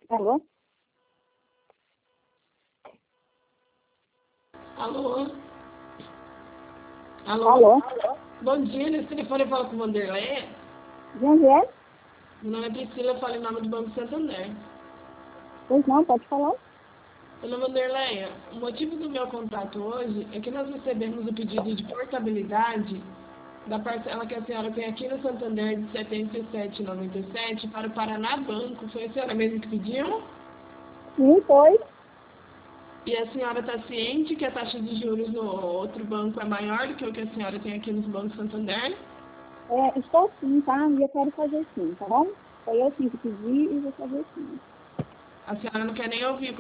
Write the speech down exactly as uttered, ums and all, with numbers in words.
Alô? Alô? Alô? Alô? Bom dia, nesse telefone eu falo com o Vanderlei. De onde é? Meu nome é Priscila, eu falo em nome do Banco Santander. Pois não, pode falar. Dona Vanderlei, o motivo do meu contato hoje é que nós recebemos o pedido de portabilidade da parcela que a senhora tem aqui no Santander de setenta e sete reais e noventa e sete centavos para o Paraná Banco. Foi a senhora mesmo que pediu? Sim, foi. E a senhora está ciente que a taxa de juros no outro banco é maior do que o que a senhora tem aqui no Banco Santander? É, estou sim, tá? E eu quero fazer sim, tá bom? Foi eu sim que pedi e vou fazer sim. A senhora não quer nem ouvir